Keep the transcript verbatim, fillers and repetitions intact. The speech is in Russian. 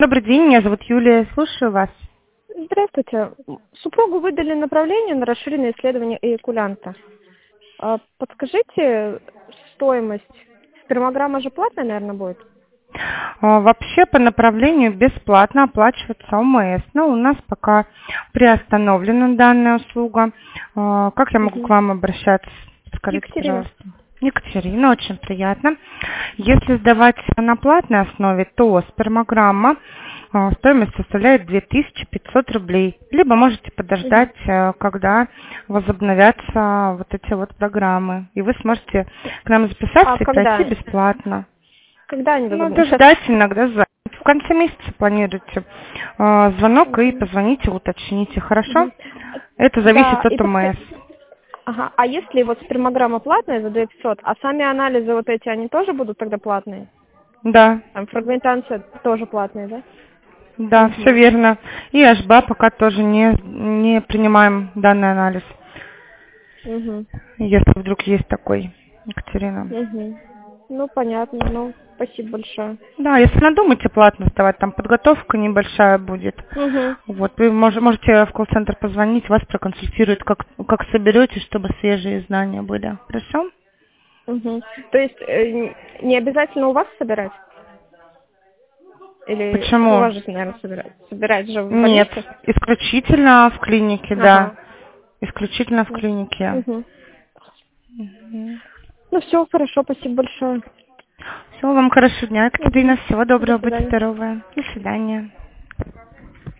Добрый день, меня зовут Юлия, слушаю вас. Здравствуйте. Супругу выдали направление на расширенное исследование эякулянта. А, Подскажите стоимость. Спермограмма же платная, наверное, будет? А, Вообще по направлению бесплатно оплачивается ОМС, но у нас пока приостановлена данная услуга. А, Как я могу к Мгм. вам обращаться? Скажите, Екатерина. пожалуйста. Екатерина, очень приятно. Если сдавать на платной основе, то спермограмма а, стоимость составляет две тысячи пятьсот рублей. Либо можете Мгм. подождать, э, когда возобновятся вот эти вот программы. И вы сможете к нам А записаться и пройти когда? бесплатно. Когда они Надо возобновятся? ждать иногда за... В конце месяца планируйте э, звонок и Мгм. позвоните, уточните, хорошо? Мгм. Это зависит Да, и от подска- ОМС. Ага. А если вот спермограмма платная за две тысячи пятьсот, а сами анализы вот эти, они тоже будут тогда платные? Да, Там фрагментация тоже платная, да? да, все Угу. верно. И Ашба пока тоже не, не принимаем данный анализ, Угу. если вдруг есть такой, Екатерина. Угу. Ну, понятно. Ну, спасибо большое. Да, если надумаете платно сдавать, там подготовка небольшая будет. Угу. Вот, вы мож- можете в колл-центр позвонить, вас проконсультируют, как, как соберете, чтобы свежие знания были. Хорошо? Угу. То есть э, не обязательно у вас собирать? Или у Почему? вас же, наверное, собирать? Собирать же в Нет, больнице? исключительно в клинике, да. Ага. Исключительно в клинике. Угу. Ну все, хорошо, спасибо большое. Все, вам хорошего дня, Угу. Екатерина. Всего До доброго, будьте свидания. здоровы. До свидания.